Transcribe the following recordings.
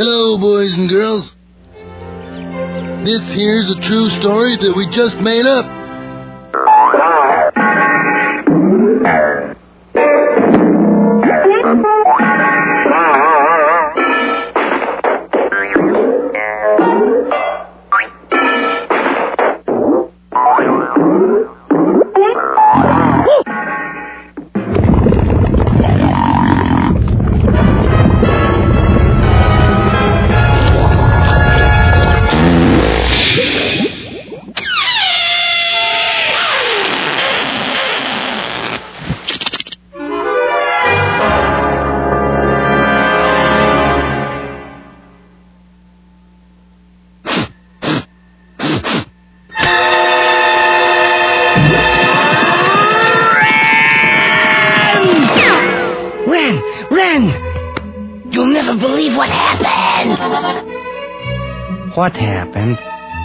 Hello, boys and girls. This here's a true story that we just made up. Ren! You'll never believe what happened! What happened?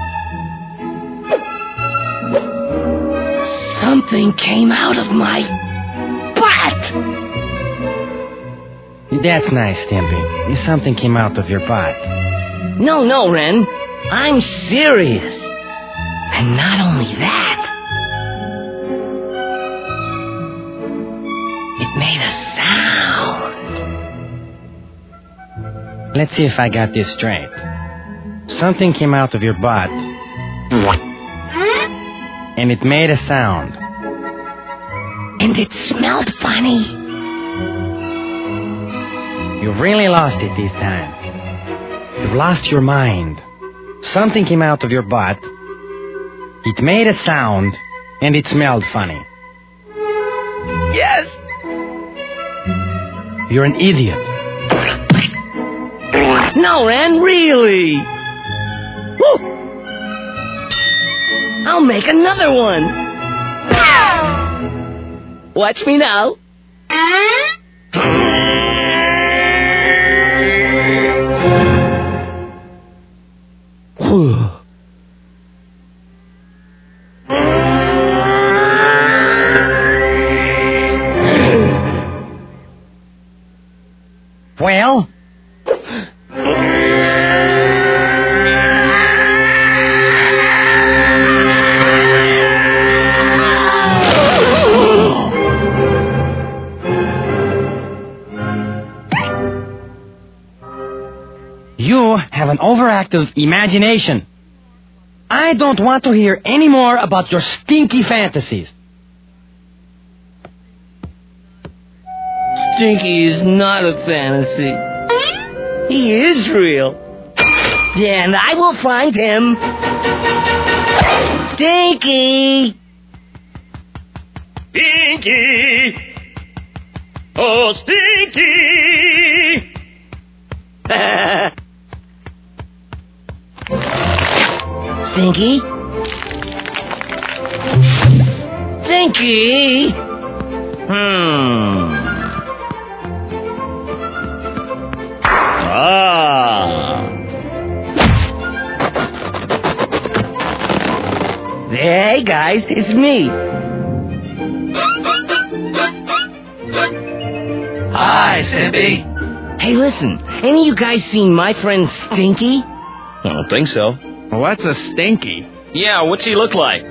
Something came out of my butt! That's nice, Stimpy. Something came out of your butt. No, Ren. I'm serious. And not only that, it made a sound. Let's see if I got this straight. Something came out of your butt, and it made a sound. And it smelled funny. You've really lost it this time. You've lost your mind. Something came out of your butt, it made a sound, and it smelled funny. Yes! You're an idiot. No, Ren, really. Woo! I'll make another one. Watch me now. Well? You have an overactive imagination. I don't want to hear any more about your stinky fantasies. Stinky is not a fantasy. He is real. And I will find him. Stinky! Stinky! Oh, Stinky! Stinky? Stinky? Hey, guys, it's me. Hi, Stimpy. Hey, listen, any of you guys seen my friend Stinky? I don't think so. What's a stinky? Yeah, what's he look like?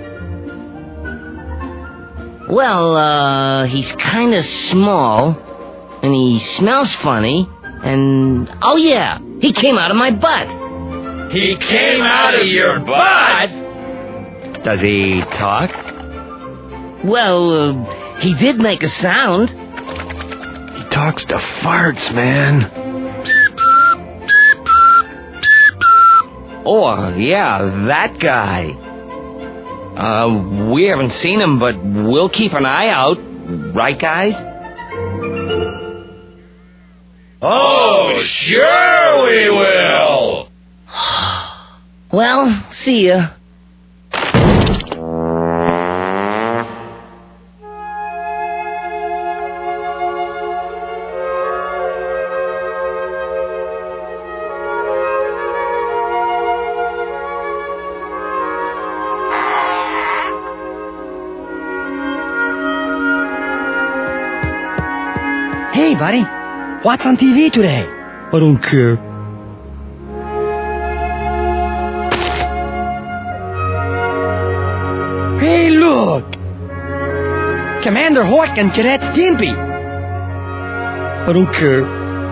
Well, he's kind of small, and he smells funny, and, oh yeah, he came out of my butt. He came out of your butt? Does he talk? Well, he did make a sound. He talks to farts, man. Oh, yeah, that guy. We haven't seen him, but we'll keep an eye out. Right, guys? Oh, sure we will! Well, see ya. Hey, buddy. What's on TV today? I don't care. Commander Hork and Cadet Stimpy. I don't care.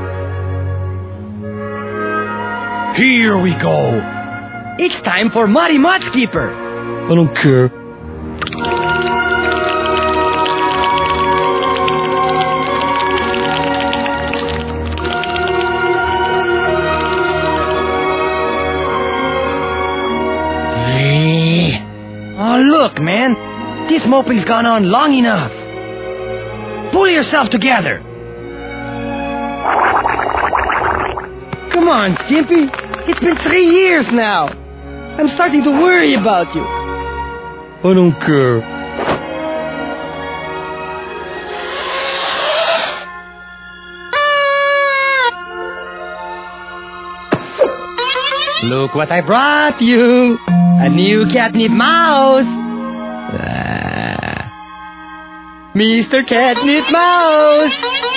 Here we go. It's time for Muddy Mudskipper. I don't care. Oh, look, man. This moping's gone on long enough. Pull yourself together. Come on, Stimpy. It's been 3 years now. I'm starting to worry about you. I don't care. Look what I brought you. A new catnip mouse. Mr. Catnip Mouse.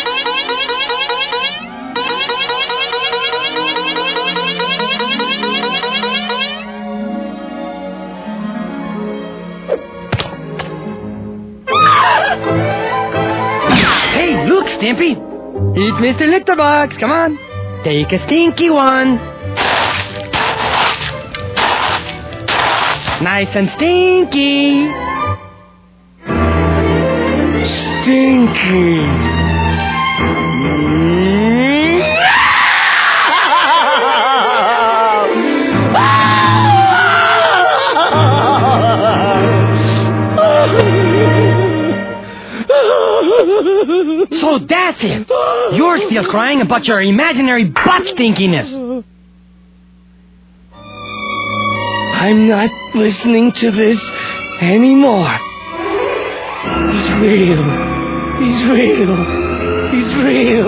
Hey, look, Stimpy. It's Mr. Litterbox. Come on. Take a stinky one. Nice and stinky. Stinky. So that's it. You're still crying about your imaginary butt stinkiness. I'm not listening to this anymore. He's real. He's real. He's real.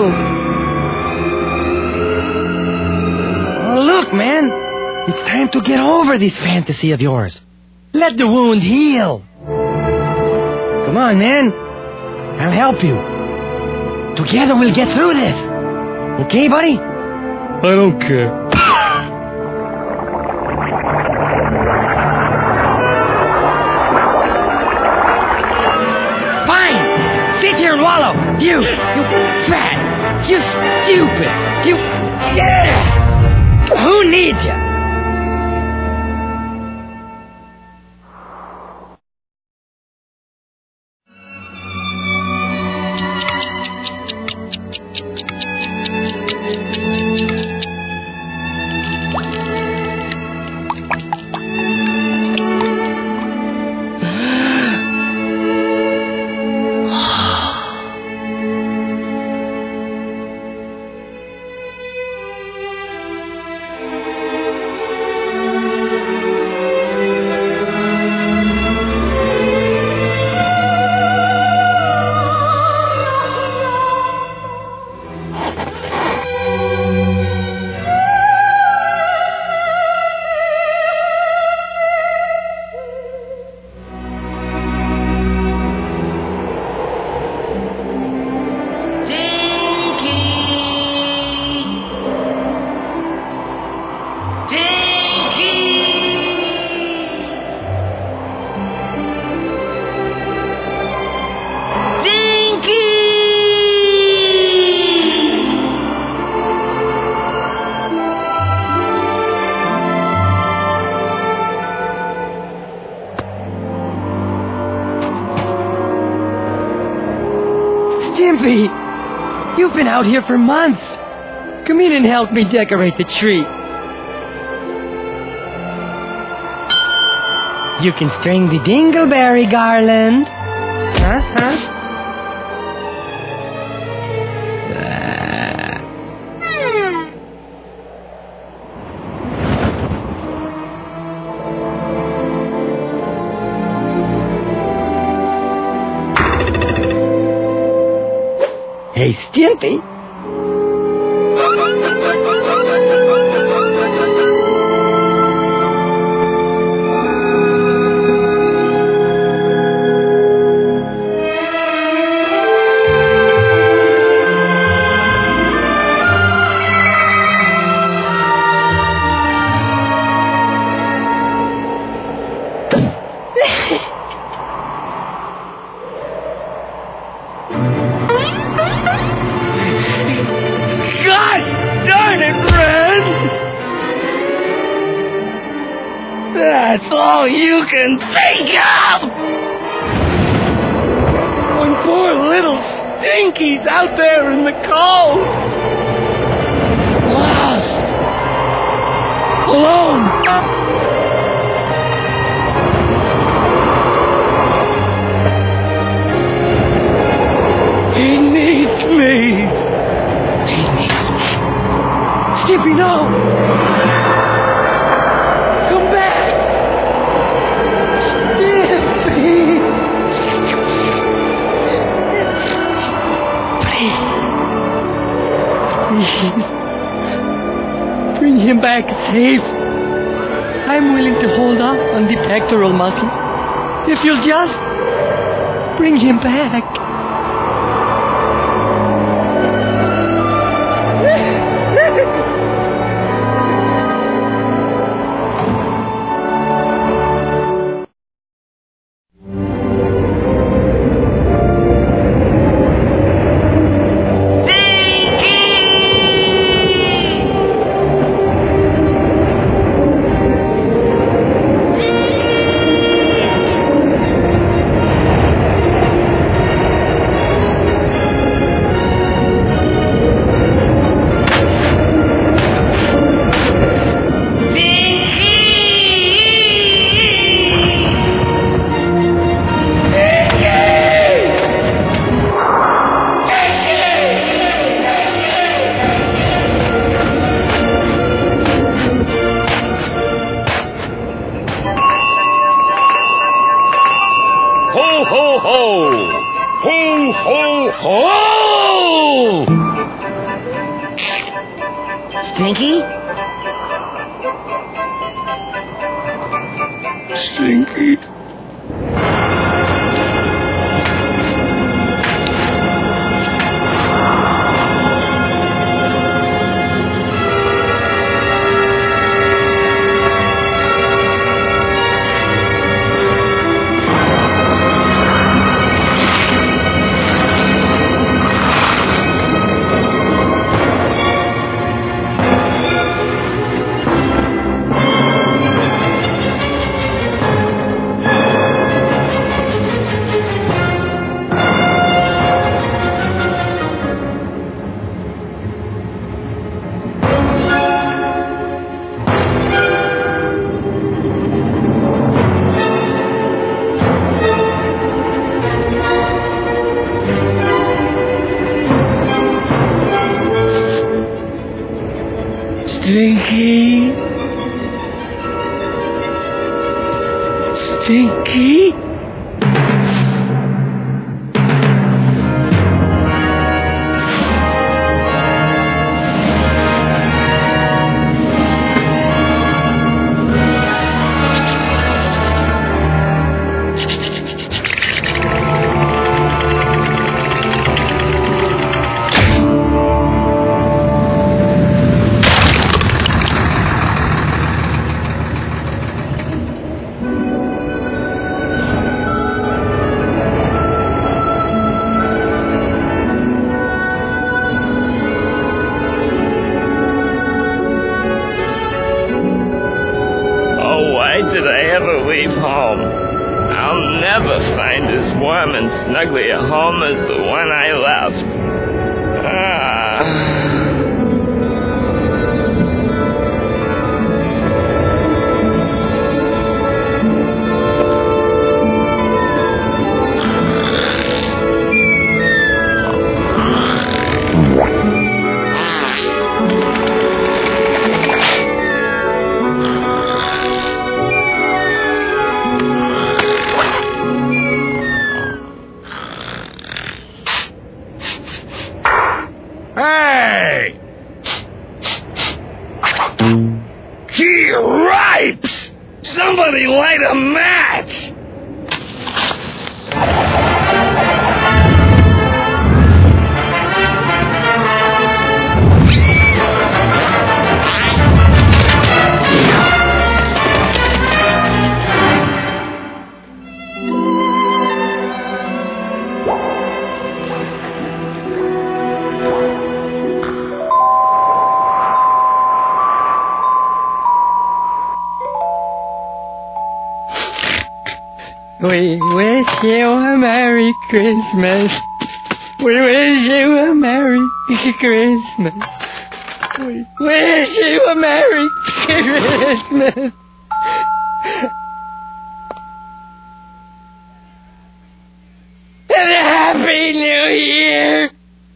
Oh, look, man. It's time to get over this fantasy of yours. Let the wound heal. Come on, man. I'll help you. Together we'll get through this. Okay, buddy? I don't care. Sit here and wallow. You fat. You stupid. You... Who needs you? Stimpy, you've been out here for months. Come in and help me decorate the tree. You can string the dingleberry garland. Huh? Hey, Stimpy. Gosh darn it, Red! That's all you can think of! When poor little Stinky's out there in the cold. Lost. Alone. He needs me. He needs me. Skippy, no! Come back! Skippy! Please. Bring him back safe. I'm willing to hold off on the pectoral muscle. If you'll just bring him back. Stinky? Stinky. Stinky? Stinky? Did I ever leave home? I'll never find as warm and snuggly a home as the one I left. Hey! Key ripes! Somebody light a match! We wish you a Merry Christmas. We wish you a Merry Christmas. We wish you a Merry Christmas. And a Happy New Year.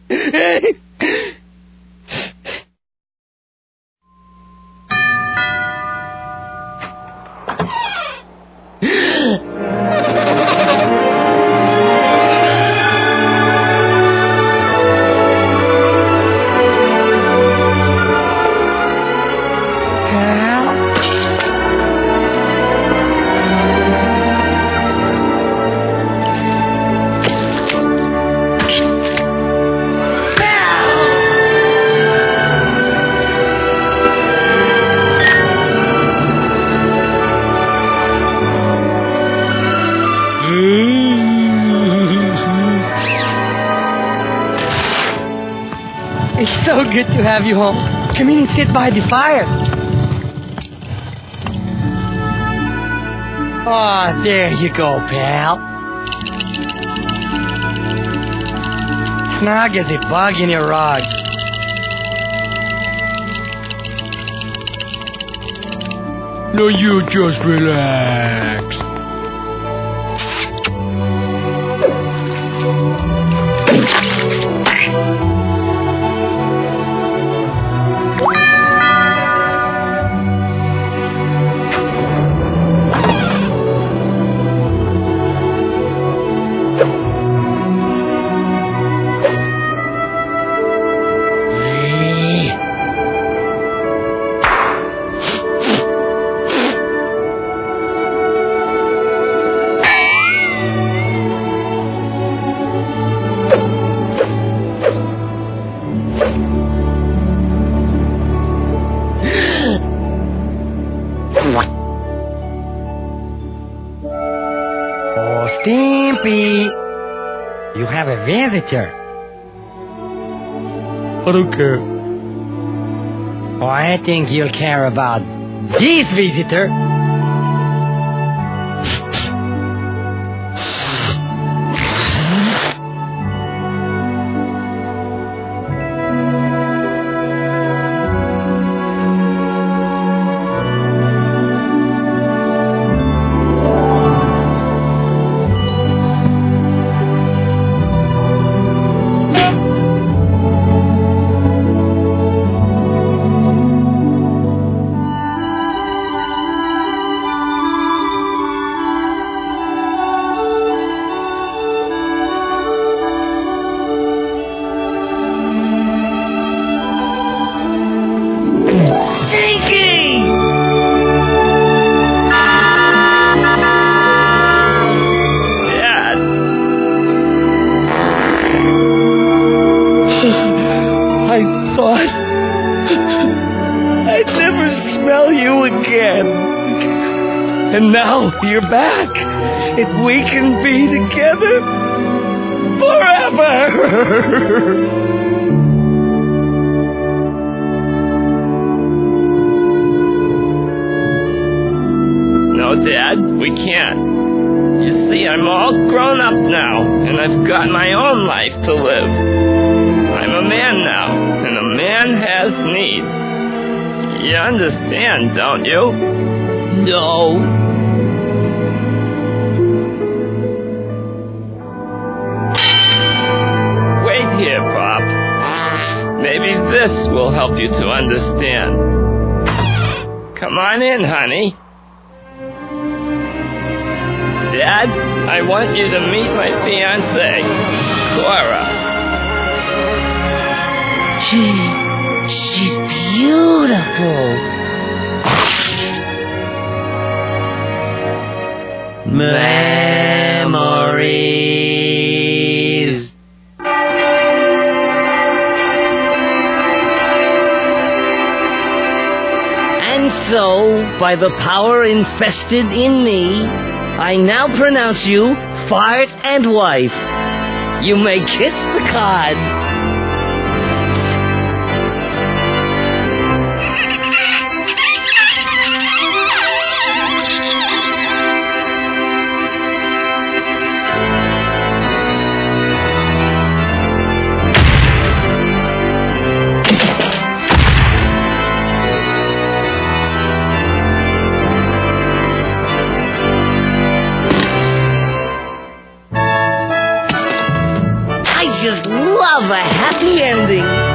It's so good to have you home. Come in and sit by the fire. Oh, there you go, pal. Snug as a bug in your rug. No, you just relax. Oh, Stimpy! You have a visitor. I don't care. Oh, I think you'll care about this visitor. I thought I'd never smell you again. And now you're back. And we can be together forever. No, Dad, we can't. You see, I'm all grown up now, and I've got my own life to live. I'm a man now, and a man has needs. You understand, don't you? No. Wait here, Pop. Maybe this will help you to understand. Come on in, honey. Dad, I want you to meet my fiancée, Cora. She's beautiful. Memories. And so, by the power infested in me, I now pronounce you fart and wife. You may kiss the cod. happy ending.